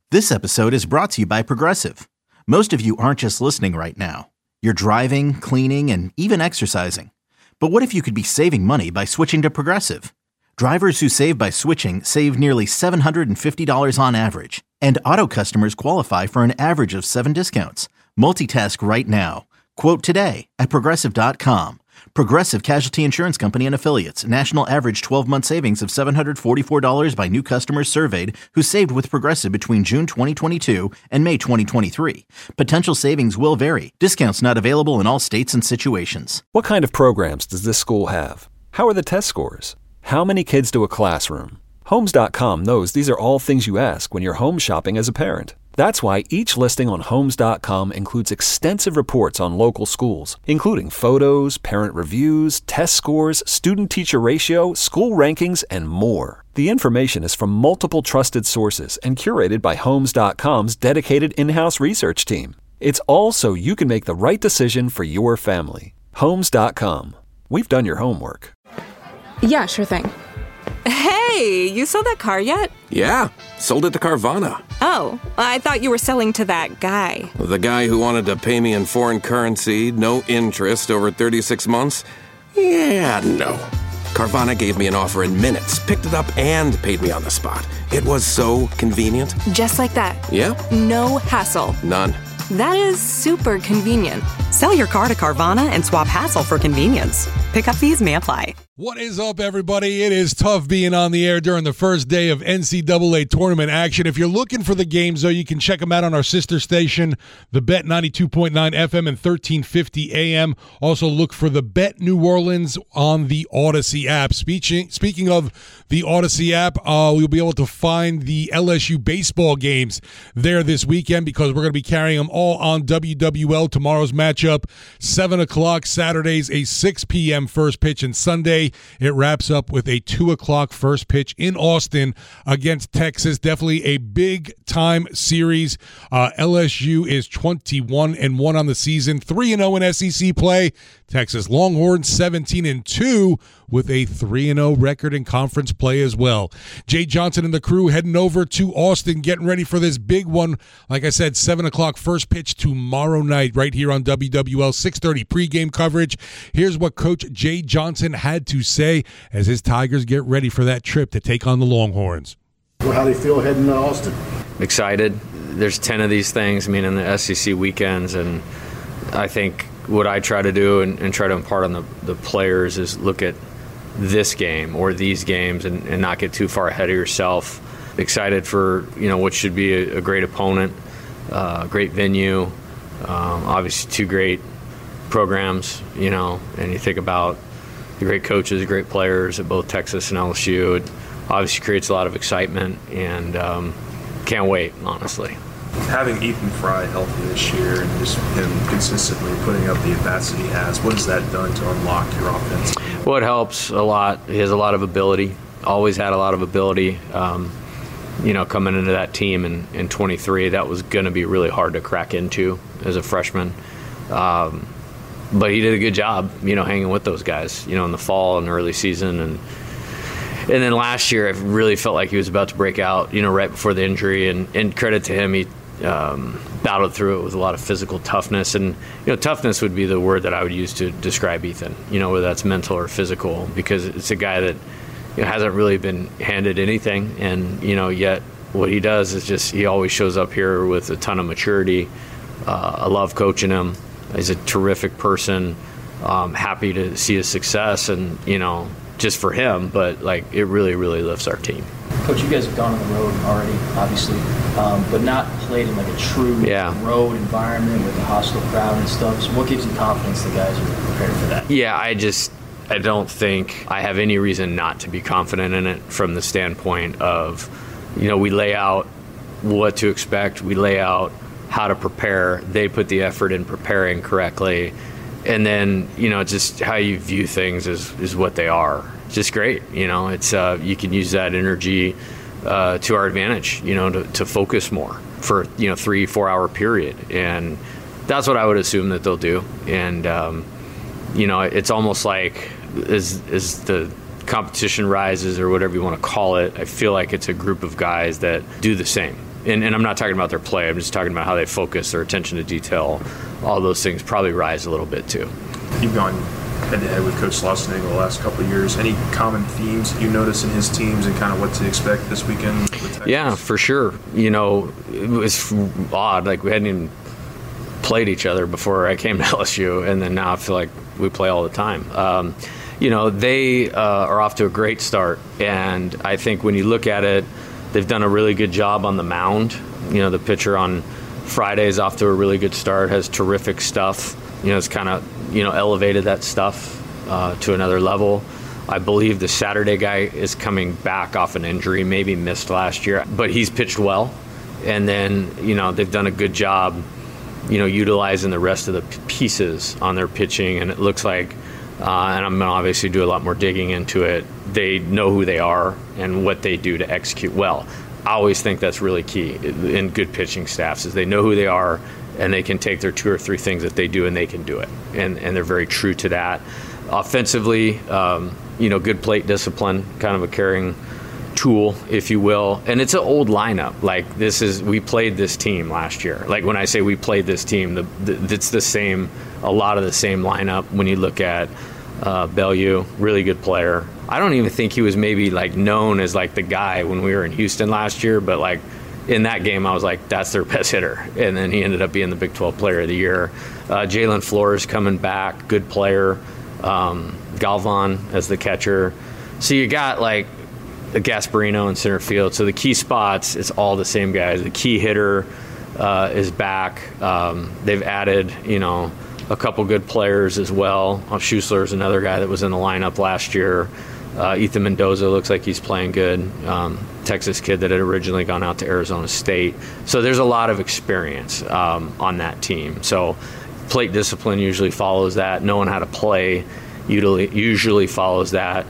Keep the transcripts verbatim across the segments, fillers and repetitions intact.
This episode is brought to you by Progressive. Most of you aren't just listening right now. You're driving, cleaning, and even exercising. But what if you could be saving money by switching to Progressive? Drivers who save by switching save nearly seven hundred fifty dollars on average. And auto customers qualify for an average of seven discounts. Multitask right now. Quote today at Progressive dot com. Progressive Casualty Insurance Company and Affiliates. National average twelve-month savings of seven hundred forty-four dollars by new customers surveyed who saved with Progressive between June twenty twenty-two and May twenty twenty-three. Potential savings will vary. Discounts not available in all states and situations. What kind of programs does this school have? How are the test scores? How many kids do a classroom? Homes dot com knows these are all things you ask when you're home shopping as a parent. That's why each listing on Homes dot com includes extensive reports on local schools, including photos, parent reviews, test scores, student-teacher ratio, school rankings, and more. The information is from multiple trusted sources and curated by Homes dot com's dedicated in-house research team. It's all so you can make the right decision for your family. Homes dot com. We've done your homework. Yeah, sure thing. Hey, you sold that car yet? Yeah, sold it to Carvana. Oh, I thought you were selling to that guy. The guy who wanted to pay me in foreign currency, no interest, over thirty-six months? Yeah, no. Carvana gave me an offer in minutes, picked it up, and paid me on the spot. It was so convenient. Just like that. Yep. No hassle. None. That is super convenient. Sell your car to Carvana and swap hassle for convenience. Pickup fees may apply. What is up, everybody? It is tough being on the air during the first day of N C double A tournament action. If you're looking for the games, though, you can check them out on our sister station, The Bet ninety-two point nine F M and thirteen fifty A M. Also look for The Bet New Orleans on the Odyssey app. Speaking, speaking of the Odyssey app, uh, we'll be able to find the L S U baseball games there this weekend because we're going to be carrying them all on W W L. Tomorrow's matchup, seven o'clock. Saturday's a six p.m. first pitch, and Sunday it wraps up with a two o'clock first pitch in Austin against Texas. Definitely a big-time series. Uh, L S U is twenty-one and one on the season, three and oh in S E C play. Texas Longhorns seventeen and two with a three and oh record in conference play as well. Jay Johnson and the crew heading over to Austin, getting ready for this big one. Like I said, seven o'clock first pitch tomorrow night right here on W W L, six thirty pregame coverage. Here's what Coach Jay Johnson had to say as his Tigers get ready for that trip to take on the Longhorns. How do you feel heading to Austin? Excited. There's ten of these things, I mean, in the S E C weekends, and I think what I try to do and, and try to impart on the, the players is look at this game or these games and, and not get too far ahead of yourself. Excited for, you know, what should be a, a great opponent, a uh, great venue, um, obviously two great programs, you know, and you think about the great coaches, great players at both Texas and L S U. It obviously creates a lot of excitement, and um, can't wait, honestly. Having Ethan Fry healthy this year and just him consistently putting up the at-bats that he has, what has that done to unlock your offense? Well, it helps a lot. He has a lot of ability, always had a lot of ability. Um, you know, coming into that team in, in twenty-three, that was going to be really hard to crack into as a freshman. Um, but he did a good job, you know, hanging with those guys, you know, in the fall and early season. And and then last year, I really felt like he was about to break out, you know, right before the injury. And, and credit to him, he um, battled through it with a lot of physical toughness. And, you know, toughness would be the word that I would use to describe Ethan, you know, whether that's mental or physical, because it's a guy that, you know, hasn't really been handed anything. And, you know, yet what he does is just he always shows up here with a ton of maturity. Uh, I love coaching him. He's a terrific person. Um, happy to see his success, and, you know, just for him, but like it really, really lifts our team. Coach, you guys have gone on the road already, obviously, um, but not played in like a true yeah. road environment with a hostile crowd and stuff. So what gives you confidence the guys are prepared for that? Yeah, I just I don't think I have any reason not to be confident in it from the standpoint of, you know, we lay out what to expect, we lay out how to prepare, they put the effort in preparing correctly. And then, you know, just how you view things is, is what they are. It's just great. You know, it's uh, you can use that energy uh, to our advantage, you know, to, to focus more for, you know, three, four hour period. And that's what I would assume that they'll do. And, um, you know, it's almost like as, as the competition rises or whatever you want to call it, I feel like it's a group of guys that do the same. and, and I'm not talking about their play, I'm just talking about how they focus, their attention to detail, all those things probably rise a little bit too. You've gone head-to-head with Coach Schlossnagle the last couple of years. Any common themes that you notice in his teams and kind of what to expect this weekend with Texas? Yeah, for sure. You know, it was odd. Like, we hadn't even played each other before I came to L S U, and then now I feel like we play all the time. Um, you know, they uh, are off to a great start, and I think when you look at it, they've done a really good job on the mound. You know, the pitcher on Friday is off to a really good start, has terrific stuff. You know, it's kind of, you know, elevated that stuff uh, to another level. I believe the Saturday guy is coming back off an injury, maybe missed last year, but he's pitched well. And then, you know, they've done a good job, you know, utilizing the rest of the p- pieces on their pitching. And it looks like, uh, and I'm going to obviously do a lot more digging into it, they know who they are and what they do to execute well. I always think that's really key in good pitching staffs, is they know who they are and they can take their two or three things that they do and they can do it. And and they're very true to that. Offensively, um, you know, good plate discipline, kind of a carrying tool, if you will. And it's an old lineup. Like, this is, we played this team last year. Like, when I say we played this team, the, the, it's the same, a lot of the same lineup. When you look at uh, Bellew, really good player. I don't even think he was maybe like known as like the guy when we were in Houston last year, but like in that game, I was like, that's their best hitter. And then he ended up being the Big twelve Player of the Year. Uh, Jalen Flores coming back, good player. Um, Galvan as the catcher. So you got like the Gasparino in center field. So the key spots, it's all the same guys. The key hitter uh, is back. Um, they've added, you know, a couple good players as well. Uh, Schussler is another guy that was in the lineup last year. Uh, Ethan Mendoza looks like he's playing good. Um, Texas kid that had originally gone out to Arizona State. So there's a lot of experience um, on that team. So plate discipline usually follows that. Knowing how to play usually, usually follows that.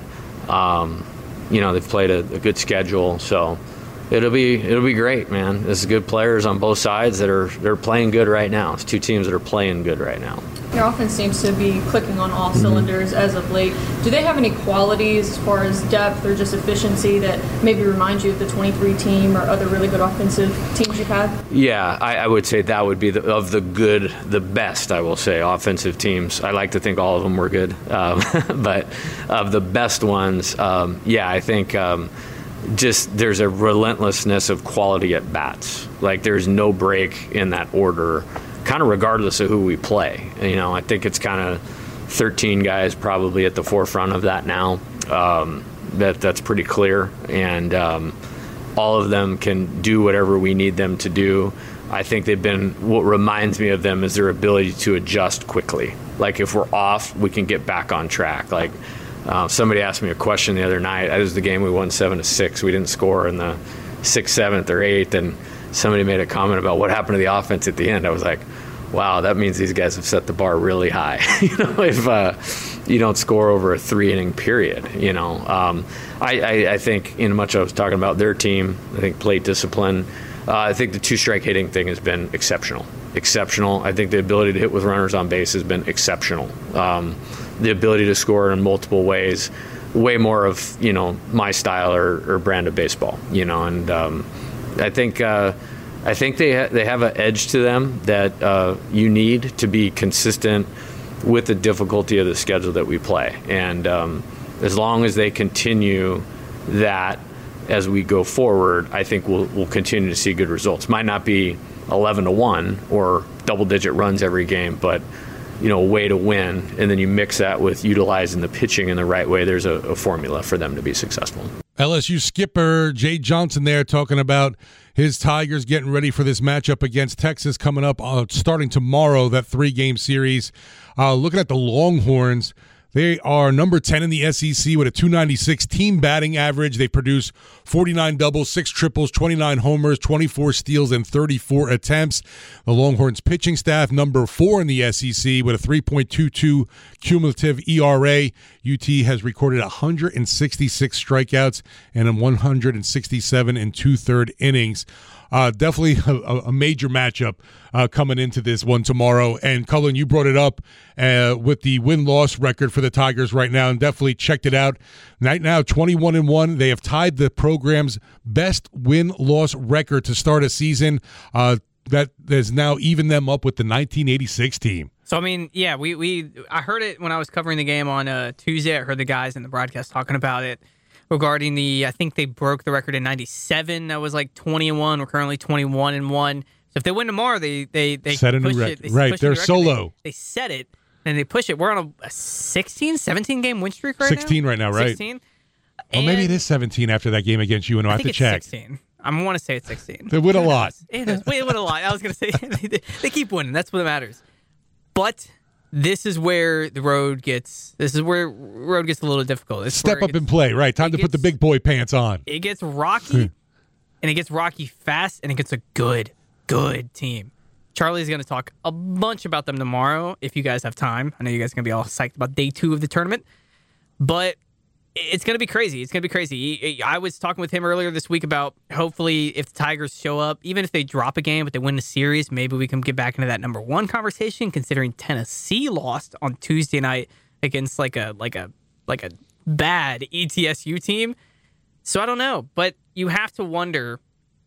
Um, you know, they've played a, a good schedule. So it'll be it'll be great, man. There's good players on both sides that are they're playing good right now. It's two teams that are playing good right now. Your offense seems to be clicking on all cylinders as of late. Do they have any qualities as far as depth or just efficiency that maybe remind you of the twenty-three team or other really good offensive teams you've had? Yeah, I, I would say that would be the, of the good, the best, I will say, offensive teams. I like to think all of them were good. Um, but of the best ones, um, yeah, I think um, just there's a relentlessness of quality at bats. Like, there's no break in that order, kind of regardless of who we play. You know, I think it's kind of thirteen guys probably at the forefront of that now. Um, that that's pretty clear, and um, all of them can do whatever we need them to do. I think they've been, what reminds me of them is their ability to adjust quickly. Like, if we're off, we can get back on track. Like, uh, somebody asked me a question the other night. It was the game we won seven to six. We didn't score in the sixth, seventh, or eighth, and somebody made a comment about what happened to the offense at the end. I was like, wow, that means these guys have set the bar really high. you know, if uh, you don't score over a three-inning period, you know. Um, I, I, I think, in much I was talking about their team, I think plate discipline. Uh, I think the two-strike hitting thing has been exceptional. Exceptional. I think the ability to hit with runners on base has been exceptional. Um, the ability to score in multiple ways, way more of, you know, my style or, or brand of baseball, you know, and um, I think uh, I think they ha- they have an edge to them that uh, you need to be consistent with the difficulty of the schedule that we play. And um, as long as they continue that as we go forward, I think we'll we'll continue to see good results. Might not be eleven to one or double-digit runs every game, but you know, a way to win, and then you mix that with utilizing the pitching in the right way, there's a, a formula for them to be successful. L S U skipper Jay Johnson there talking about his Tigers getting ready for this matchup against Texas coming up uh, starting tomorrow, that three-game series. Uh, looking at the Longhorns, they are number ten in the S E C with a two ninety-six team batting average. They produce forty-nine doubles, six triples, twenty-nine homers, twenty-four steals, and thirty-four attempts. The Longhorns pitching staff, number four in the S E C with a three point two two cumulative E R A. U T has recorded one hundred sixty-six strikeouts and one hundred sixty-seven and two-third innings. uh, definitely a, a major matchup uh, coming into this one tomorrow. And Cullen, you brought it up uh, with the win-loss record for the Tigers right now, and definitely checked it out. Right now, twenty-one and one. They have tied the program's best win-loss record to start a season. Uh, that has now evened them up with the nineteen eighty-six team. So, I mean, yeah, we, we I heard it when I was covering the game on uh, Tuesday. I heard the guys in the broadcast talking about it regarding the, I think they broke the record in ninety-seven. That was like twenty and one. We're currently twenty-one and one. So if they win tomorrow, they they they set a new push record. it. They right, push they're the solo. They, they set it and they push it. We're on a, a sixteen, seventeen game win streak right sixteen now. right now, right? sixteen. Well, maybe it is seventeen after that game against U N O. I, I have think to it's check. sixteen. I want to say it's sixteen. They win a lot. It is. They win a lot. I was going to say they, they keep winning. That's what matters. But this is where the road gets. This is where road gets a little difficult. It's Step up gets, and play. Right, time to gets, put the big boy pants on. It gets rocky, and it gets rocky fast, and it gets a good, good team. Charlie's going to talk a bunch about them tomorrow if you guys have time. I know you guys are going to be all psyched about day two of the tournament, but it's going to be crazy. It's going to be crazy. I was talking with him earlier this week about hopefully if the Tigers show up, even if they drop a game but they win the series, maybe we can get back into that number one conversation, considering Tennessee lost on Tuesday night against like a like a like a bad E T S U team. So I don't know, but you have to wonder,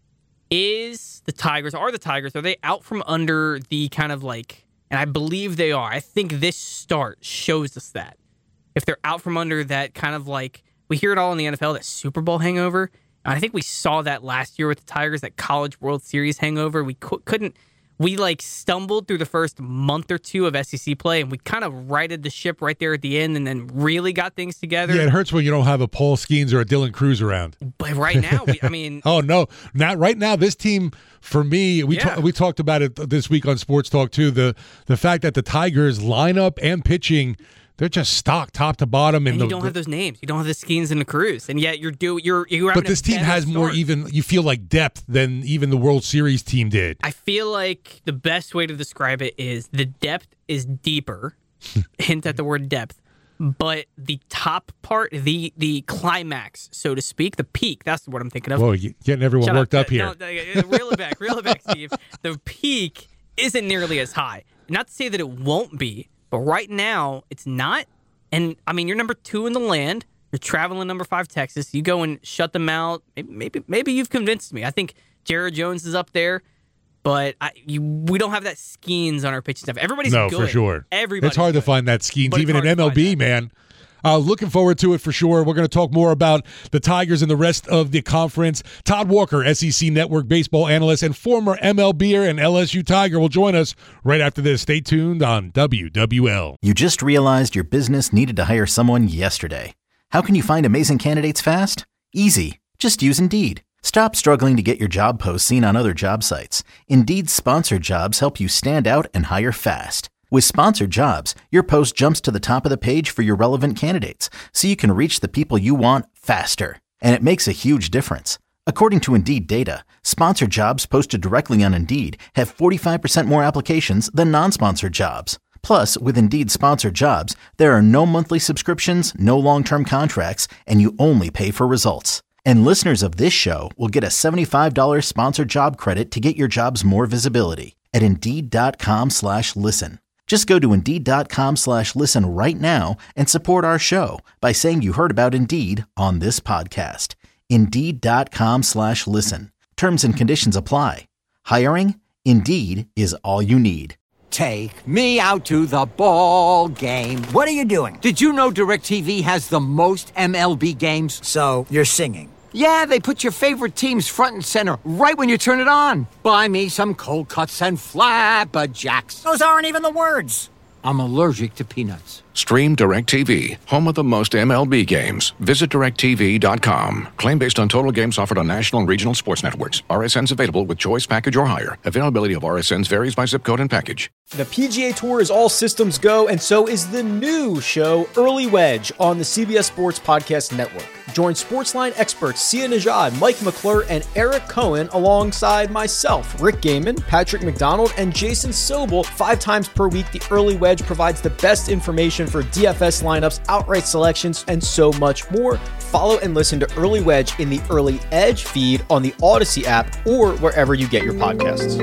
is the Tigers, are the Tigers, are they out from under the kind of like, and I believe they are. I think this start shows us that. If they're out from under that kind of like, we hear it all in the N F L, that Super Bowl hangover. And I think we saw that last year with the Tigers, that College World Series hangover. We co- couldn't, we like stumbled through the first month or two of S E C play, and we kind of righted the ship right there at the end and then really got things together. Yeah, it hurts when you don't have a Paul Skeens or a Dylan Cruz around. But right now, we, I mean. oh, no. Not right now. This team, for me, we yeah. ta- we talked about it this week on Sports Talk, too. The, the fact that the Tigers lineup and pitching, they're just stocked top to bottom. And the, you don't the, have those names. You don't have the Skeens and the Cruz. And yet you're do you're you're. But this team has start. more even. You feel like depth than even the World Series team did. I feel like the best way to describe it is the depth is deeper. Hint at the word depth. But the top part, the the climax, so to speak, the peak. That's what I'm thinking of. Whoa, you're getting everyone Shut worked up, up here. No, no, reel it back, reel it back, Steve. The peak isn't nearly as high. Not to say that it won't be. But right now, it's not. And, I mean, you're number two in the land. You're traveling number five, Texas. You go and shut them out. Maybe maybe, maybe you've convinced me. I think Jared Jones is up there. But I, you, we don't have that Skeens on our pitching staff. Everybody's no, good. for sure. Everybody's It's hard good. to find that Skeens, But even in M L B, man. Uh, looking forward to it for sure. We're going to talk more about the Tigers and the rest of the conference. Todd Walker, S E C Network baseball analyst and former MLBer and L S U Tiger, will join us right after this. Stay tuned on W W L. You just realized your business needed to hire someone yesterday. How can you find amazing candidates fast? Easy. Just use Indeed. Stop struggling to get your job posts seen on other job sites. Indeed's sponsored jobs help you stand out and hire fast. With sponsored jobs, your post jumps to the top of the page for your relevant candidates, so you can reach the people you want faster. And it makes a huge difference. According to Indeed data, sponsored jobs posted directly on Indeed have forty-five percent more applications than non-sponsored jobs. Plus, with Indeed sponsored jobs, there are no monthly subscriptions, no long-term contracts, and you only pay for results. And listeners of this show will get a seventy-five dollars sponsored job credit to get your jobs more visibility at Indeed.com slash listen. Just go to Indeed.com slash listen right now and support our show by saying you heard about Indeed on this podcast. Indeed.com slash listen. Terms and conditions apply. Hiring? Indeed is all you need. Take me out to the ball game. What are you doing? Did you know DirecTV has the most M L B games? So, you're singing? Yeah, they put your favorite teams front and center right when you turn it on. Buy me some cold cuts and flapjacks. Those aren't even the words. I'm allergic to peanuts. Stream DirecTV, home of the most M L B games. Visit direct T V dot com. Claim based on total games offered on national and regional sports networks. R S Ns available with choice package or higher. Availability of R S Ns varies by zip code and package. The P G A Tour is all systems go, and so is the new show, Early Wedge, on the C B S Sports Podcast Network. Join Sportsline experts Sia Najad, Mike McClure, and Eric Cohen alongside myself, Rick Gaiman, Patrick McDonald, and Jason Sobel. Five times per week, the Early Wedge provides the best information description for D F S lineups, outright selections, and so much more. Follow and listen to Early Wedge in the Early Edge feed on the Odyssey app or wherever you get your podcasts.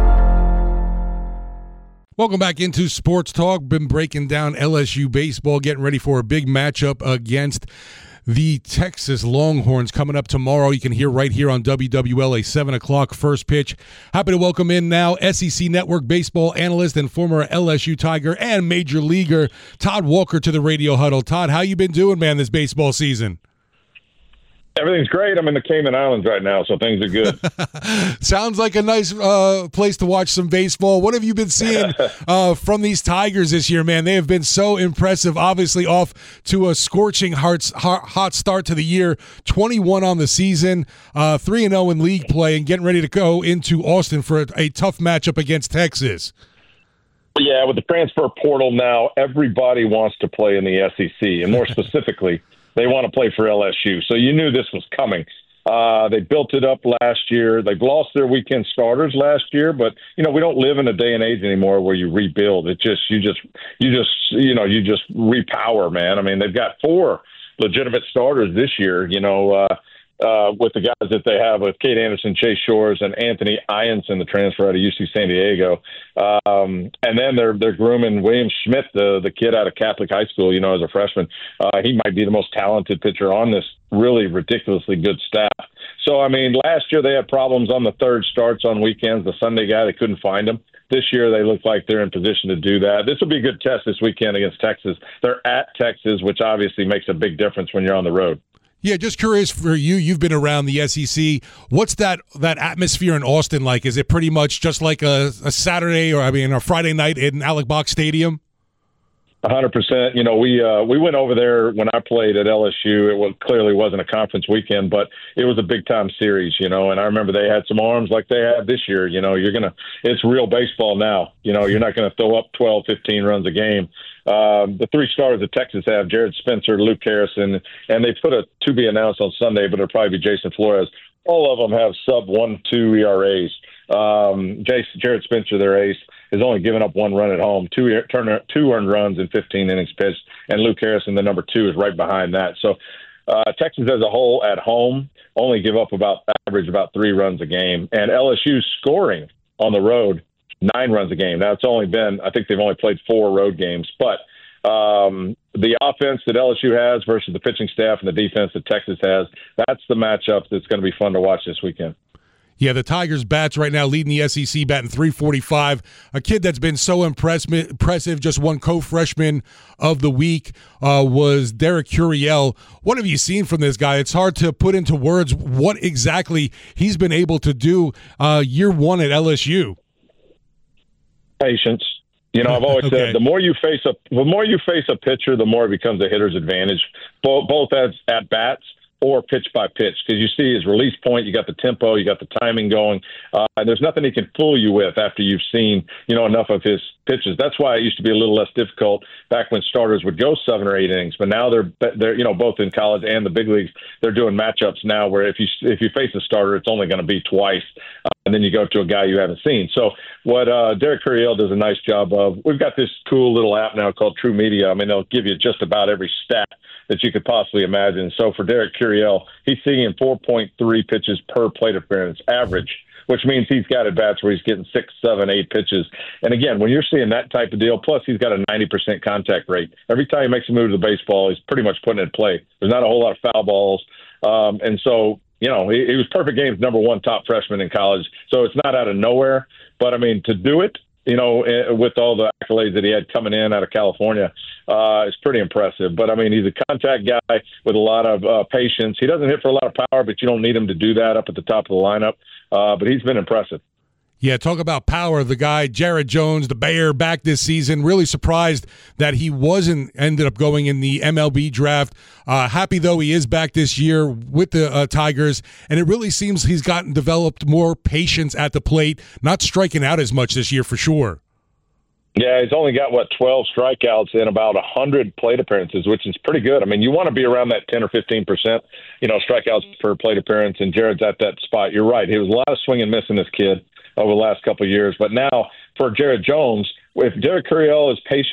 Welcome back into Sports Talk. Been breaking down L S U baseball, getting ready for a big matchup against the Texas Longhorns coming up tomorrow. You can hear right here on W W L A, seven o'clock first pitch. Happy to welcome in now S E C Network baseball analyst and former L S U Tiger and Major Leaguer Todd Walker to the Radio Huddle. Todd, how you been doing, man, this baseball season? Everything's great. I'm in the Cayman Islands right now, so things are good. Sounds like a nice uh, place to watch some baseball. What have you been seeing uh, from these Tigers this year, man? They have been so impressive, obviously off to a scorching hot, hot start to the year, twenty-one on the season, uh, three and oh in league play, and getting ready to go into Austin for a, a tough matchup against Texas. Yeah, with the transfer portal now, everybody wants to play in the S E C, and more specifically, they want to play for L S U. So you knew this was coming. Uh, they built it up last year. They've lost their weekend starters last year, but you know we don't live in a day and age anymore where you rebuild. It just you just you just you know you just repower, man. I mean they've got four legitimate starters this year. You know. Uh, Uh, with the guys that they have with Kate Anderson, Chase Shores, and Anthony Ianson, the transfer out of U C San Diego. Um, and then they're they're grooming William Schmidt, the the kid out of Catholic High School, you know, as a freshman. Uh, he might be the most talented pitcher on this really ridiculously good staff. So, I mean, last year they had problems on the third starts on weekends. The Sunday guy, they couldn't find him. This year they look like they're in position to do that. This will be a good test this weekend against Texas. They're at Texas, which obviously makes a big difference when you're on the road. Yeah, just curious for you. You've been around the S E C. What's that that atmosphere in Austin like? Is it pretty much just like a, a Saturday or I mean a Friday night in Alec Box Stadium? A hundred percent. You know, we uh, we went over there when I played at L S U. It was, clearly wasn't a conference weekend, but it was a big time series. You know, and I remember they had some arms like they had this year. You know, you're gonna it's real baseball now. You know, you're not gonna throw up twelve, fifteen runs a game. Um, the three starters that Texas have, Jared Spencer, Luke Harrison, and they put a to be announced on Sunday, but it'll probably be Jason Flores. All of them have sub one two E R As. Um, Jason, Jared Spencer, their ace, has only given up one run at home, two turn, two earned runs in fifteen innings pitched, and Luke Harrison, the number two, is right behind that. So uh, Texas as a whole at home only give up about average about three runs a game, and L S U scoring on the road nine runs a game. Now it's only been, I think they've only played four road games, but um, the offense that L S U has versus the pitching staff and the defense that Texas has, that's the matchup that's going to be fun to watch this weekend. Yeah, the Tigers bats right now leading the S E C, batting three forty-five. A kid that's been so impress- impressive, just one co-freshman of the week, uh, was Derek Curiel. What have you seen from this guy? It's hard to put into words what exactly he's been able to do uh, year one at L S U. Patience. You know, I've always okay. said the more you face a the more you face a pitcher, the more it becomes a hitter's advantage, both both as at bats or pitch by pitch, because you see his release point, you got the tempo, you got the timing going, uh, and there's nothing he can fool you with after you've seen, you know, enough of his pitches. That's why it used to be a little less difficult back when starters would go seven or eight innings, but now they're they're you know both in college and the big leagues, they're doing matchups now where if you if you face a starter, it's only going to be twice. Uh, and then you go to a guy you haven't seen. So what uh, Derek Curiel does a nice job of, we've got this cool little app now called True Media. I mean, they'll give you just about every stat that you could possibly imagine. So for Derek Curiel, he's seeing four point three pitches per plate appearance average, which means he's got at-bats where he's getting six, seven, eight pitches. And again, when you're seeing that type of deal, plus he's got a ninety percent contact rate. Every time he makes a move to the baseball, he's pretty much putting it in play. There's not a whole lot of foul balls. Um, and so, you know, he, he was perfect game's number one top freshman in college. So it's not out of nowhere. But, I mean, to do it, you know, with all the accolades that he had coming in out of California, uh, is pretty impressive. But, I mean, he's a contact guy with a lot of uh, patience. He doesn't hit for a lot of power, but you don't need him to do that up at the top of the lineup. Uh, but he's been impressive. Yeah, talk about power. The guy, Jared Jones, the Bayer, back this season. Really surprised that he wasn't ended up going in the M L B draft. Uh, happy, though, he is back this year with the uh, Tigers. And it really seems he's gotten developed more patience at the plate, not striking out as much this year for sure. Yeah, he's only got, what, twelve strikeouts in about one hundred plate appearances, which is pretty good. I mean, you want to be around that ten or fifteen percent, you know, strikeouts per plate appearance, and Jared's at that spot. You're right. He was a lot of swing and miss in this kid over the last couple of years. But now for Jared Jones, if Derek Curiel is patience,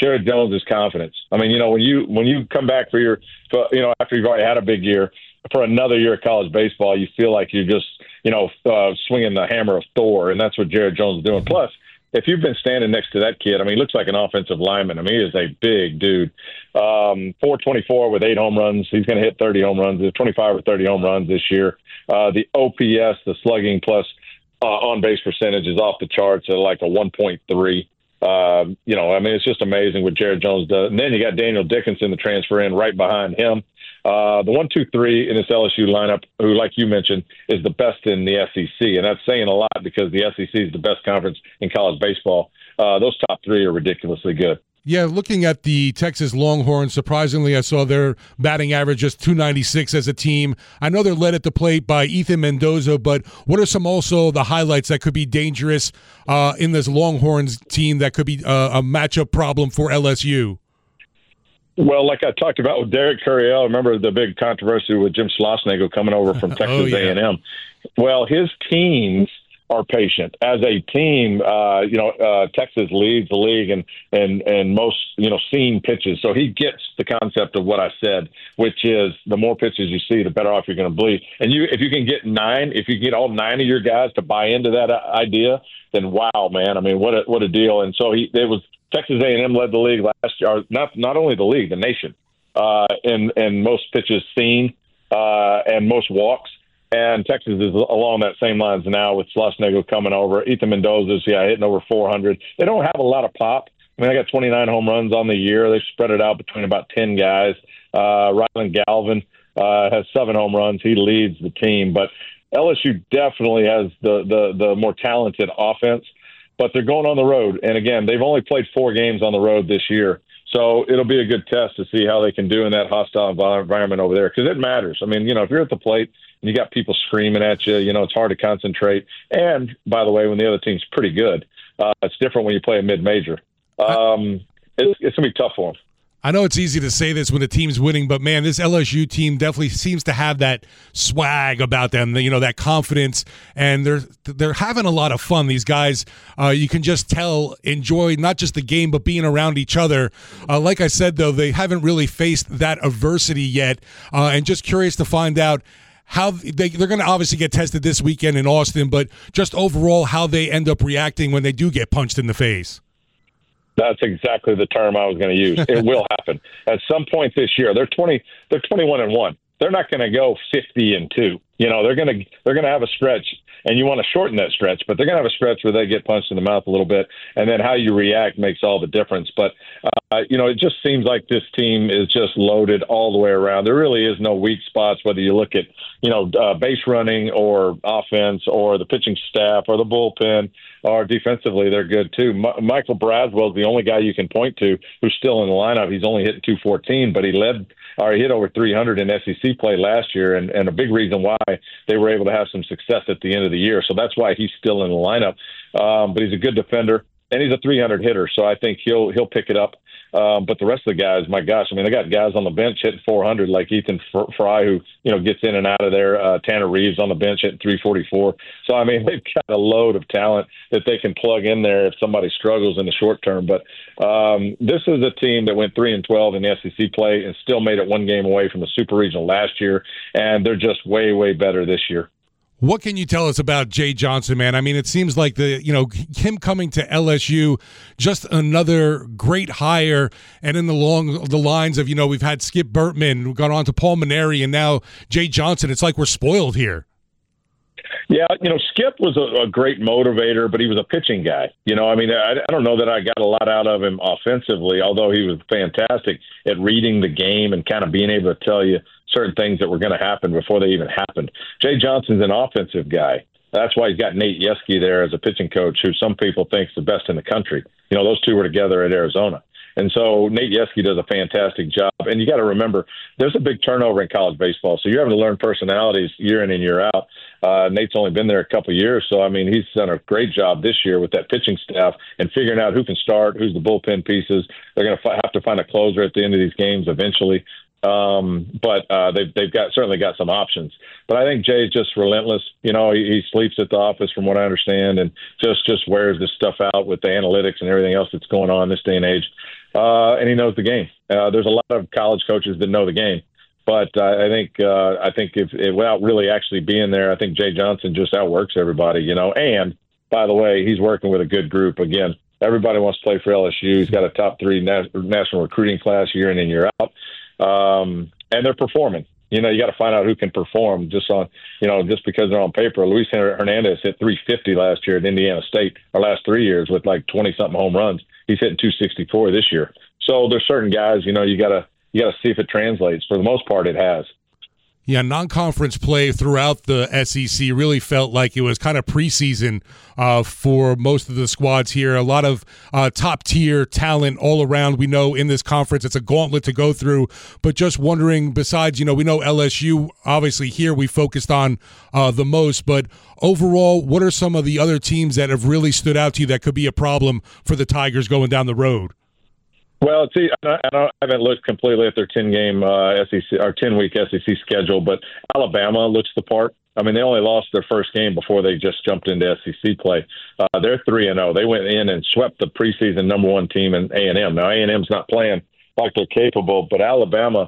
Jared Jones' confidence. I mean, you know, when you when you come back for your, for, you know, after you've already had a big year, for another year of college baseball, you feel like you're just, you know, uh, swinging the hammer of Thor, and that's what Jared Jones is doing. Plus, if you've been standing next to that kid, I mean, he looks like an offensive lineman. I mean, he is a big dude. Um, four twenty-four with eight home runs. He's going to hit thirty home runs. He's twenty-five or thirty home runs this year. Uh, the O P S, the slugging plus uh, on-base percentage is off the charts at like a one point three. Um, you know, I mean, it's just amazing what Jared Jones does. And then you got Daniel Dickinson, the transfer in right behind him. Uh, the one, two, three in this L S U lineup, who, like you mentioned, is the best in the S E C. And that's saying a lot because the S E C is the best conference in college baseball. Uh, those top three are ridiculously good. Yeah, looking at the Texas Longhorns, surprisingly, I saw their batting average just two ninety-six as a team. I know they're led at the plate by Ethan Mendoza, but what are some also the highlights that could be dangerous uh, in this Longhorns team that could be uh, a matchup problem for L S U? Well, like I talked about with Derek Curriell, remember the big controversy with Jim Schlossnagle coming over from Texas oh, yeah. A and M. Well, his teams are patient. As a team, uh, you know, uh, Texas leads the league and and and most, you know, seen pitches. So he gets the concept of what I said, which is the more pitches you see, the better off you're going to bleed. And you, if you can get nine, if you get all nine of your guys to buy into that idea, then wow, man, I mean, what a what a deal. And so he, it was Texas A and M led the league last year, or not not only the league, the nation, uh, in in most pitches seen uh, and most walks. And Texas is along that same lines now with Schlossnagle coming over. Ethan Mendoza's, yeah, hitting over four hundred. They don't have a lot of pop. I mean, they got twenty-nine home runs on the year. They spread it out between about ten guys. Uh, Rylan Galvin uh, has seven home runs. He leads the team. But L S U definitely has the, the, the more talented offense. But they're going on the road. And, again, they've only played four games on the road this year. So it'll be a good test to see how they can do in that hostile environment over there because it matters. I mean, you know, if you're at the plate and you got people screaming at you, you know, it's hard to concentrate. And, by the way, when the other team's pretty good, uh, it's different when you play a mid-major. Um, it's, it's going to be tough for them. I know it's easy to say this when the team's winning, but, man, this L S U team definitely seems to have that swag about them, you know, that confidence, and they're they're having a lot of fun. These guys, uh, you can just tell, enjoy not just the game, but being around each other. Uh, like I said, though, they haven't really faced that adversity yet, uh, and just curious to find out how they, they're going to obviously get tested this weekend in Austin, but just overall how they end up reacting when they do get punched in the face. That's exactly the term I was going to use. It will happen at some point this year. They're twenty. They're twenty-one and one. They're not going to go fifty and two. You know, they're going to they're going to have a stretch, and you want to shorten that stretch, but they're going to have a stretch where they get punched in the mouth a little bit, and then how you react makes all the difference. But uh, you know, it just seems like this team is just loaded all the way around. There really is no weak spots, whether you look at you know uh, base running or offense or the pitching staff or the bullpen. Or defensively, they're good too. M- Michael Braswell's the only guy you can point to who's still in the lineup. He's only hitting two fourteen, but he led or he hit over three hundred in S E C play last year, and, and a big reason why they were able to have some success at the end of the year. So that's why he's still in the lineup. Um, but he's a good defender, and he's a three hundred hitter, so I think he'll he'll pick it up. Um, but the rest of the guys, my gosh, I mean, they got guys on the bench hitting four hundred like Ethan Fry, who, you know, gets in and out of there. Uh, Tanner Reeves on the bench hitting three forty-four. So, I mean, they've got a load of talent that they can plug in there if somebody struggles in the short term. But um, this is a team that went three and twelve in the S E C play and still made it one game away from the Super Regional last year. And they're just way, way better this year. What can you tell us about Jay Johnson, man? I mean, it seems like the you know him coming to L S U, just another great hire, and in the long the lines of you know we've had Skip Bertman, we've gone on to Paul Maneri, and now Jay Johnson. It's like we're spoiled here. Yeah, you know, Skip was a, a great motivator, but he was a pitching guy. You know, I mean, I, I don't know that I got a lot out of him offensively, although he was fantastic at reading the game and kind of being able to tell you certain things that were going to happen before they even happened. Jay Johnson's an offensive guy. That's why he's got Nate Yeskie there as a pitching coach, who some people think is the best in the country. You know, those two were together at Arizona. And so Nate Yeskie does a fantastic job. And you got to remember, there's a big turnover in college baseball. So you're having to learn personalities year in and year out. Uh, Nate's only been there a couple of years. So, I mean, he's done a great job this year with that pitching staff and figuring out who can start, who's the bullpen pieces. They're going to f- have to find a closer at the end of these games eventually. Um, but uh, they've they've got certainly got some options. But I think Jay's just relentless. You know, he, he sleeps at the office, from what I understand, and just just wears this stuff out with the analytics and everything else that's going on this day and age. uh, and he knows the game. Uh, there's a lot of college coaches that know the game. But uh, I think uh, I think if, if without really actually being there, I think Jay Johnson just outworks everybody, you know. And by the way, he's working with a good group. Again, everybody wants to play for L S U. He's got a top three na- national recruiting class year in and year out, um, and they're performing. You know, you got to find out who can perform just on, you know, just because they're on paper. Luis Hernandez hit three fifty last year at Indiana State, our last three years with like twenty something home runs. He's hitting two sixty-four this year. So there's certain guys, you know, you got to. You got to see if it translates. For the most part, it has. Yeah, non-conference play throughout the S E C really felt like it was kind of preseason uh, for most of the squads here. A lot of uh, top-tier talent all around. We know in this conference it's a gauntlet to go through, but just wondering, besides, you know, we know L S U, obviously here we focused on uh, the most, but overall, what are some of the other teams that have really stood out to you that could be a problem for the Tigers going down the road? Well, see, I, don't, I haven't looked completely at their ten-game uh, S E C or ten-week S E C schedule, but Alabama looks the part. I mean, they only lost their first game before they just jumped into S E C play. Uh, they're three and oh. They went in and swept the preseason number one team in A and M. Now, A and M's not playing like they're capable, but Alabama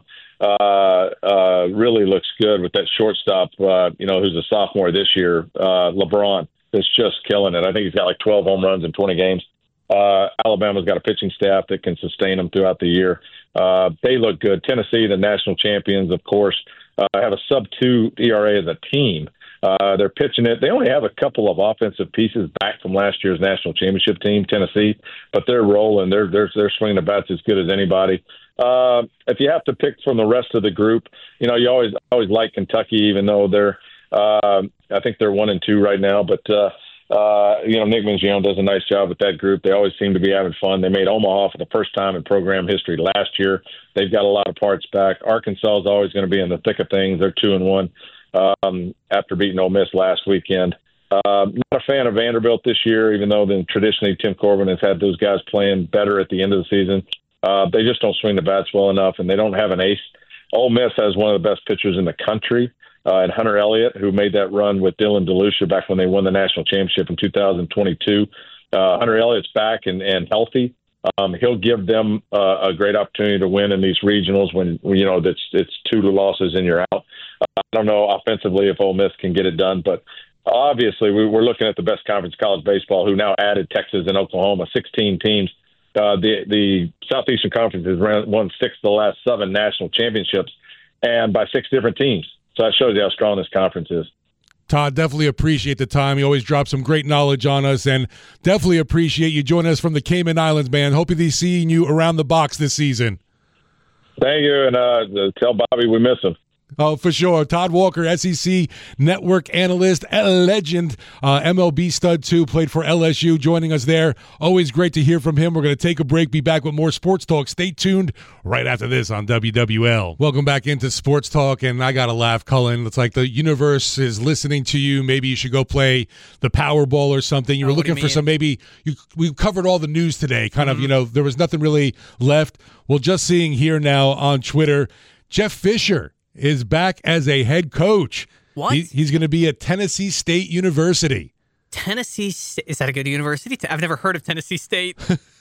uh, uh, really looks good with that shortstop, uh, you know, who's a sophomore this year, uh, LeBron, is just killing it. I think he's got like twelve home runs in twenty games. Uh, Alabama's got a pitching staff that can sustain them throughout the year. Uh, they look good. Tennessee, the national champions, of course, uh, have a sub two E R A as a team. Uh, they're pitching it. They only have a couple of offensive pieces back from last year's national championship team, Tennessee, but they're rolling. They're they're they're swinging the bats as good as anybody. Uh, if you have to pick from the rest of the group, you know, you always always like Kentucky, even though they're uh, I think they're one and two right now, but. Uh, Uh, you know, Nick Mingione does a nice job with that group. They always seem to be having fun. They made Omaha for the first time in program history last year. They've got a lot of parts back. Arkansas is always going to be in the thick of things. They're two and one um, after beating Ole Miss last weekend. Uh, not a fan of Vanderbilt this year, even though then traditionally Tim Corbin has had those guys playing better at the end of the season. Uh, they just don't swing the bats well enough, and they don't have an ace. Ole Miss has one of the best pitchers in the country. Uh, and Hunter Elliott, who made that run with Dylan DeLucia back when they won the national championship in two thousand twenty-two. Uh, Hunter Elliott's back and, and healthy. Um, he'll give them uh, a great opportunity to win in these regionals when, you know, it's, it's two losses and you're out. Uh, I don't know offensively if Ole Miss can get it done, but obviously we, we're looking at the best conference college baseball, who now added Texas and Oklahoma, sixteen teams. Uh, the, the Southeastern Conference has won six of the last seven national championships, and by six different teams. So that shows you how strong this conference is. Todd, definitely appreciate the time. You always drop some great knowledge on us, and definitely appreciate you joining us from the Cayman Islands, man. Hope to be seeing you around the box this season. Thank you, and uh, tell Bobby we miss him. Oh, for sure. Todd Walker, S E C network analyst, a legend, uh, M L B stud too, played for L S U, joining us there. Always great to hear from him. We're going to take a break, be back with more Sports Talk. Stay tuned right after this on W W L. Welcome back into Sports Talk, and I got to laugh, Cullen. It's like the universe is listening to you. Maybe you should go play the Powerball or something. You were oh, looking you for some, maybe, you, we covered all the news today, kind mm-hmm. of, you know, there was nothing really left. Well, just seeing here now on Twitter, Jeff Fisher is back as a head coach. What? He, he's going to be at Tennessee State University. Tennessee State? Is that a good university? I've never heard of Tennessee State.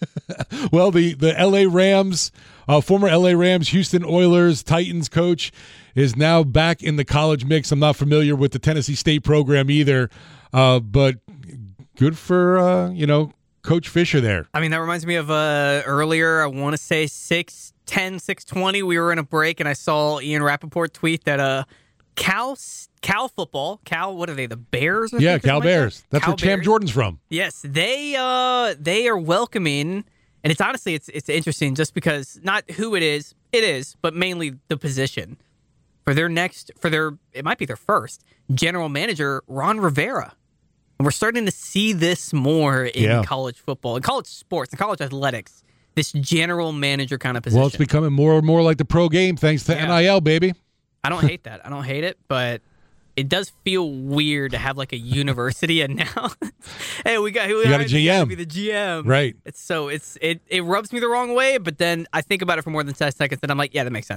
Well, the, the L A Rams, uh, former L A Rams, Houston Oilers, Titans coach is now back in the college mix. I'm not familiar with the Tennessee State program either, uh, but good for, uh, you know, Coach Fisher there. I mean, that reminds me of uh, earlier, I want to say six ten, six twenty, we were in a break, and I saw Ian Rappaport tweet that uh, Cal Cal football, Cal, what are they, the Bears? Or yeah, Cal Bears. Like that? That's Cal where Cam Bears. Jordan's from. Yes, they uh, they are welcoming, and it's honestly, it's it's interesting just because, not who it is, it is, but mainly the position. For their next, for their, it might be their first, general manager, Ron Rivera. And we're starting to see this more in yeah. college football, in college sports, in college athletics. This general manager kind of position. Well, it's becoming more and more like the pro game thanks to yeah. N I L, baby. I don't hate that. I don't hate it, but it does feel weird to have like a university and now, hey, we got, we you got a G M. Be the G M, right? It's so it's it it rubs me the wrong way, but then I think about it for more than ten seconds, and I'm like, yeah, that makes sense.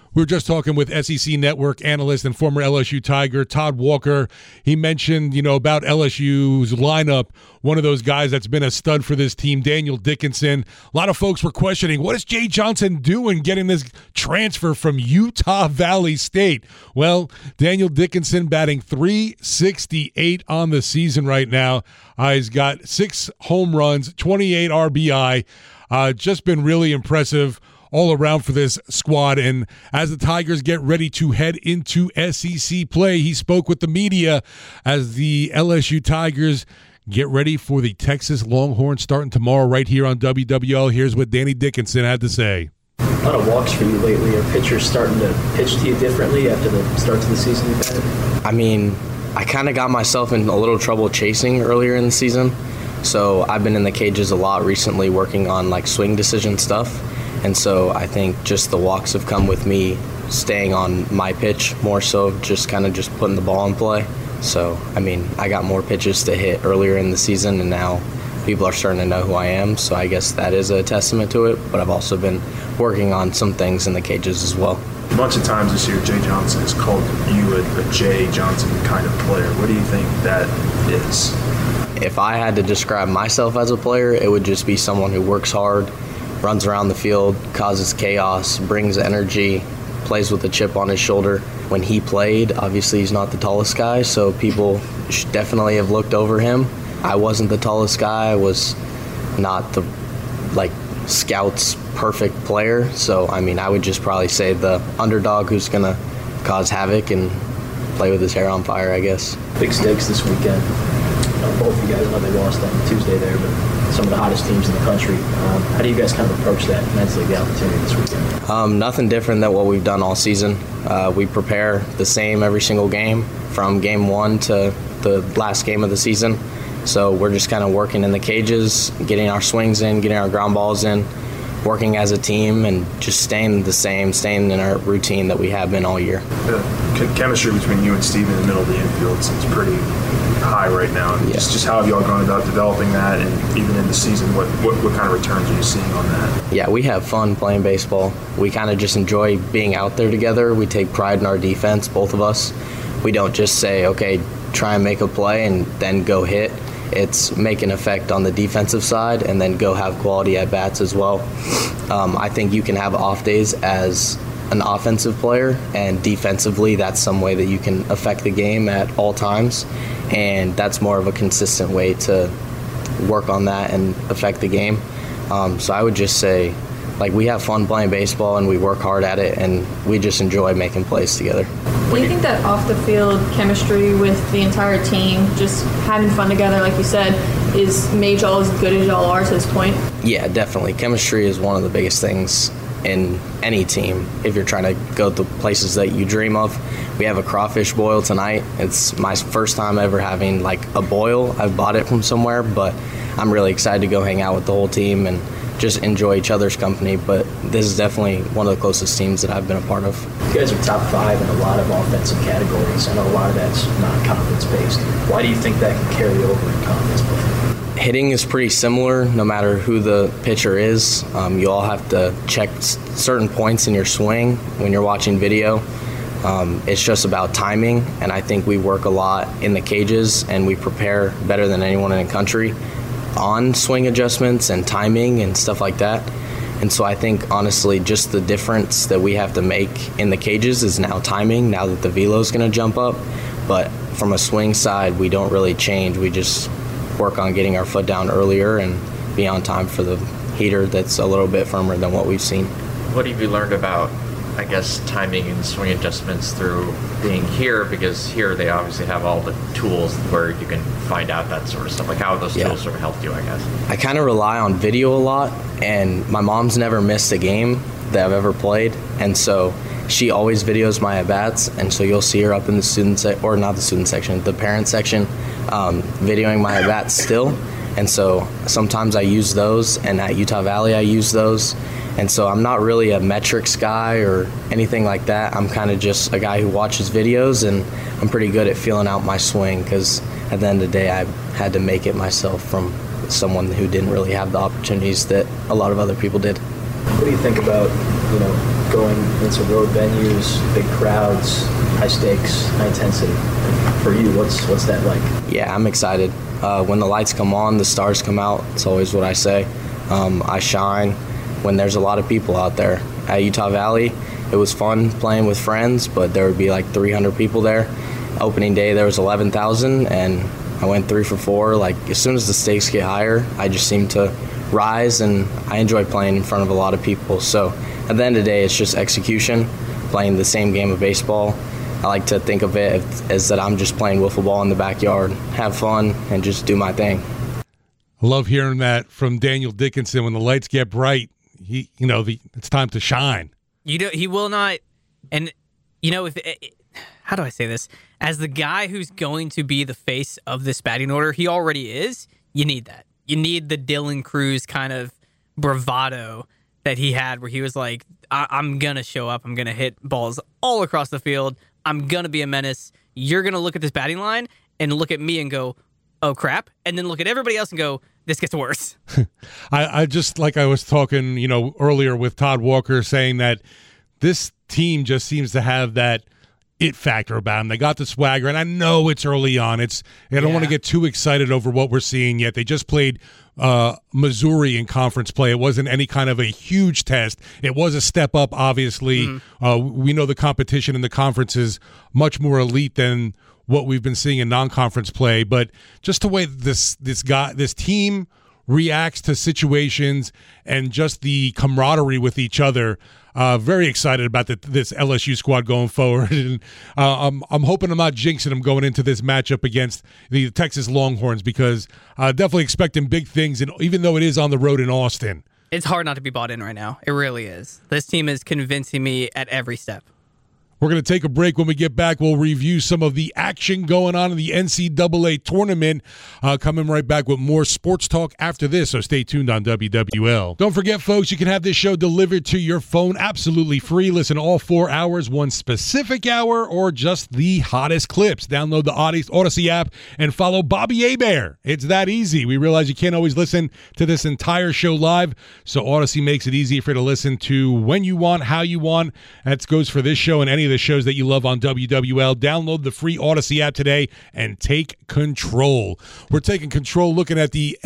We were just talking with S E C Network analyst and former L S U Tiger Todd Walker. He mentioned, you know, about L S U's lineup, one of those guys that's been a stud for this team, Daniel Dickinson. A lot of folks were questioning, what is Jay Johnson doing getting this transfer from Utah Valley State? Well, Daniel Dickinson batting three sixty-eight on the season right now. Uh, he's got six home runs, twenty-eight R B I. Uh, just been really impressive all around for this squad. And as the Tigers get ready to head into S E C play, he spoke with the media as the L S U Tigers get ready for the Texas Longhorns starting tomorrow right here on W W L. Here's what Danny Dickinson had to say. A lot of walks for you lately. Are pitchers starting to pitch to you differently after the start to the season you've had? I mean, I kind of got myself in a little trouble chasing earlier in the season. So I've been in the cages a lot recently working on like swing decision stuff. And so I think just the walks have come with me staying on my pitch more so, just kind of just putting the ball in play. So, I mean, I got more pitches to hit earlier in the season, and now people are starting to know who I am. So I guess that is a testament to it. But I've also been working on some things in the cages as well. A bunch of times this year, Jay Johnson has called you a, a Jay Johnson kind of player. What do you think that is? If I had to describe myself as a player, it would just be someone who works hard, runs around the field, causes chaos, brings energy, plays with a chip on his shoulder. When he played, obviously he's not the tallest guy, so people should definitely have looked over him. I wasn't the tallest guy. I was not the, like, scout's perfect player. So, I mean, I would just probably say the underdog who's going to cause havoc and play with his hair on fire, I guess. Big stakes this weekend. Uh, both of you guys, I know they lost on Tuesday there, but some of the hottest teams in the country. Um, how do you guys kind of approach that mentally, the opportunity this weekend? Um, nothing different than what we've done all season. Uh, we prepare the same every single game from game one to the last game of the season. So we're just kind of working in the cages, getting our swings in, getting our ground balls in, working as a team, and just staying the same, staying in our routine that we have been all year. The chemistry between you and Steve in the middle of the infield seems pretty high right now. Yeah. Just, just how have y'all gone about developing that, and even in the season, what, what, what kind of returns are you seeing on that? Yeah, we have fun playing baseball. We kind of just enjoy being out there together. We take pride in our defense, both of us. We don't just say, okay, try and make a play and then go hit. It's make an effect on the defensive side and then go have quality at-bats as well. Um, I think you can have off days as an offensive player, and defensively that's some way that you can affect the game at all times, and that's more of a consistent way to work on that and affect the game. Um, so I would just say, like, we have fun playing baseball and we work hard at it, and we just enjoy making plays together. Do you think that off the field chemistry with the entire team, just having fun together, like you said, is made y'all as good as y'all are to this point? Yeah, definitely. Chemistry is one of the biggest things in any team if you're trying to go to places that you dream of. We have a crawfish boil tonight. It's my first time ever having like a boil. I've bought it from somewhere, but I'm really excited to go hang out with the whole team and just enjoy each other's company. But this is definitely one of the closest teams that I've been a part of. You guys are top five in a lot of offensive categories. I know a lot of that's non-conference based. Why do you think that can carry over in conference play? Hitting is pretty similar no matter who the pitcher is. Um, you all have to check s- certain points in your swing when you're watching video. Um, it's just about timing, and I think we work a lot in the cages and we prepare better than anyone in the country on swing adjustments and timing and stuff like that. And so I think, honestly, just the difference that we have to make in the cages is now timing, now that the velo is going to jump up. But from a swing side, we don't really change. We just work on getting our foot down earlier and be on time for the heater that's a little bit firmer than what we've seen. What have you learned about, I guess, timing and swing adjustments through being here? Because here they obviously have all the tools where you can find out that sort of stuff. Like, how have those Yeah. tools sort of helped you, I guess? I kind of rely on video a lot, and my mom's never missed a game that I've ever played, and so she always videos my at-bats, and so you'll see her up in the student se- or not the student section, the parent section, um, videoing my at-bats still. And so sometimes I use those, and at Utah Valley I use those. And so I'm not really a metrics guy or anything like that. I'm kind of just a guy who watches videos, and I'm pretty good at feeling out my swing because at the end of the day I had to make it myself from someone who didn't really have the opportunities that a lot of other people did. What do you think about you know, going into road venues, big crowds, high stakes, high intensity. For you, what's what's that like? Yeah, I'm excited. Uh, when the lights come on, the stars come out. It's always what I say. Um, I shine when there's a lot of people out there. At Utah Valley, it was fun playing with friends, but there would be like three hundred people there. Opening day, there was eleven thousand, and I went three for four. Like, as soon as the stakes get higher, I just seem to rise, and I enjoy playing in front of a lot of people. So at the end of the day, it's just execution, playing the same game of baseball. I like to think of it as that I'm just playing wiffle ball in the backyard, have fun, and just do my thing. I love hearing that from Daniel Dickinson. When the lights get bright, he, you know, the, it's time to shine. You know, he will not, and you know, if it, how do I say this? As the guy who's going to be the face of this batting order, he already is. You need that. You need the Dylan Cruz kind of bravado that he had, where he was like, I- I'm gonna show up. I'm gonna hit balls all across the field. I'm going to be a menace. You're going to look at this batting line and look at me and go, oh, crap. And then look at everybody else and go, this gets worse. I, I just, like I was talking, you know, earlier with Todd Walker, saying that this team just seems to have that it factor about them. They got the swagger, and I know it's early on. It's I don't yeah. want to get too excited over what we're seeing yet. They just played uh, Missouri in conference play. It wasn't any kind of a huge test. It was a step up, obviously. Mm-hmm. Uh, we know the competition in the conference is much more elite than what we've been seeing in non-conference play. But just the way this this guy, this team reacts to situations and just the camaraderie with each other. Uh, very excited about the, this L S U squad going forward. And uh, I'm, I'm hoping I'm not jinxing them going into this matchup against the Texas Longhorns, because uh, definitely expecting big things, and even though it is on the road in Austin. It's hard not to be bought in right now. It really is. This team is convincing me at every step. We're going to take a break. When we get back, we'll review some of the action going on in the N C double A tournament. Uh, coming right back with more sports talk after this, so stay tuned on W W L. Don't forget, folks, you can have this show delivered to your phone absolutely free. Listen all four hours, one specific hour, or just the hottest clips. Download the Odyssey app and follow Bobby Hebert. It's that easy. We realize you can't always listen to this entire show live, so Odyssey makes it easy for you to listen to when you want, how you want. That goes for this show and any the shows that you love on W W L. Download the free Odyssey app today and take control. We're taking control looking at the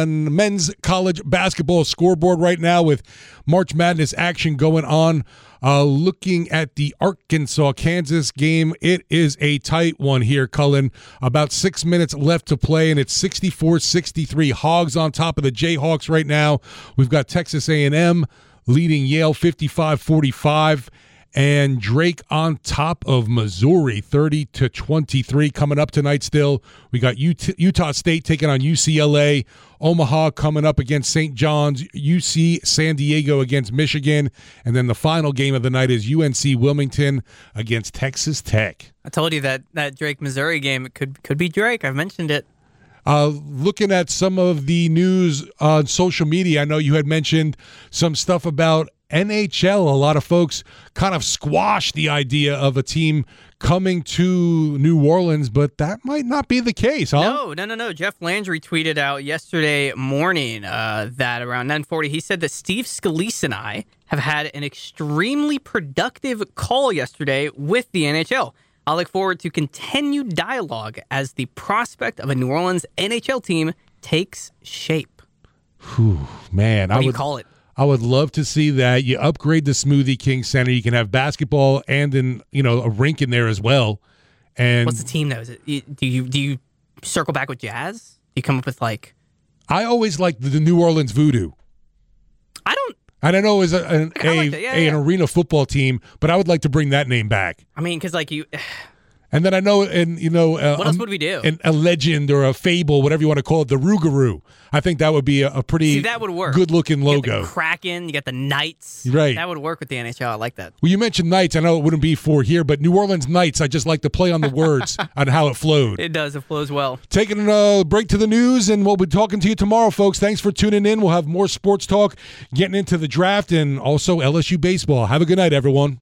men's college basketball scoreboard right now with March Madness action going on. Uh, looking at the Arkansas-Kansas game, it is a tight one here, Cullen. About six minutes left to play, and it's sixty-four sixty-three. Hogs on top of the Jayhawks right now. We've got Texas A and M leading Yale fifty-five forty-five. And Drake on top of Missouri, thirty to twenty-three. Coming up tonight still, we got Utah State taking on U C L A. Omaha coming up against Saint John's. U C San Diego against Michigan. And then the final game of the night is U N C Wilmington against Texas Tech. I told you that that Drake-Missouri game, it could, could be Drake. I've mentioned it. Uh, looking at some of the news on social media, I know you had mentioned some stuff about N H L. A lot of folks kind of squashed the idea of a team coming to New Orleans, but that might not be the case, huh? No, no, no, no. Jeff Landry tweeted out yesterday morning uh, that around nine forty, he said that Steve Scalise and I have had an extremely productive call yesterday with the N H L. I look forward to continued dialogue as the prospect of a New Orleans N H L team takes shape. Whew, man. What I do would, you call it? I would love to see that. You upgrade the Smoothie King Center. You can have basketball and in, you know, a rink in there as well. And what's the team though? Is it, do you do you circle back with Jazz? Do you come up with like? I always liked the New Orleans Voodoo. I don't. I don't know as a, an, a, like yeah, a yeah. an arena football team, but I would like to bring that name back. I mean, because like you. And then I know, and you know, uh, what else would we do? An, a legend or a fable, whatever you want to call it, the Rougarou. I think that would be a, a pretty See, that would work. good-looking logo. You got the Kraken, you got the Knights. Right. That would work with the N H L. I like that. Well, you mentioned Knights. I know it wouldn't be for here, but New Orleans Knights, I just like to play on the words on how it flowed. It does. It flows well. Taking a break to the news, and we'll be talking to you tomorrow, folks. Thanks for tuning in. We'll have more sports talk, getting into the draft, and also L S U baseball. Have a good night, everyone.